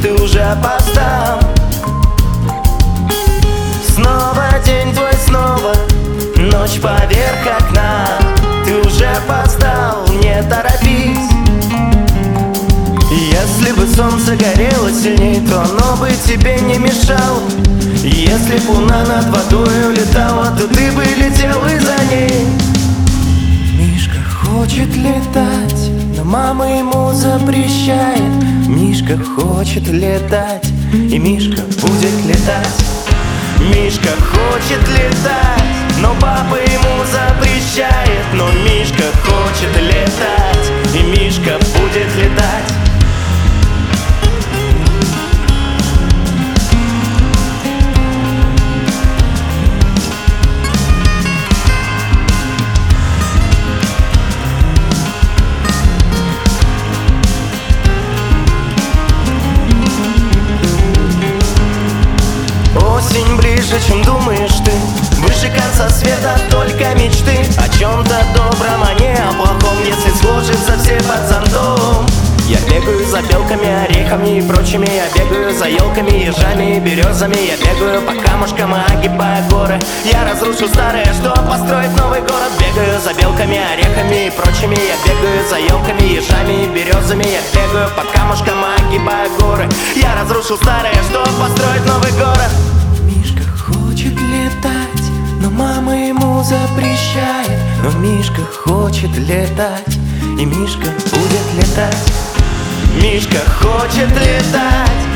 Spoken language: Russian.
ты уже опоздал. Снова день твой, снова ночь поверх окна. Ты уже опоздал, не торопись. Если бы солнце горело сильней, то оно бы тебе не мешало. Если б луна над водой улетала, то ты бы летел и за ней. Мишка хочет летать, но мама ему запрещает. Мишка хочет летать, и Мишка будет летать. Мишка хочет летать, но папа ему запрещает. Но Мишка хочет летать, и Мишка будет летать. Осень ближе, чем думаешь ты. Выше конца света только мечты о чем-то добром, а не о плохом. Если сложится все под зонтом. Я бегаю за белками, орехами и прочими. Я бегаю за елками, ежами и березами. Я бегаю по камушкам и огибая горы. Я разрушу старое, чтобы построить новый город. Бегаю за белками, орехами и прочими. Я бегаю за елками, ежами и березами. Я бегаю по камушкам и огибая горы. Я разрушу старое, чтобы построить новый город. Мишка хочет летать, но мама ему запрещает. Но Мишка хочет летать, и Мишка будет летать. Мишка хочет летать,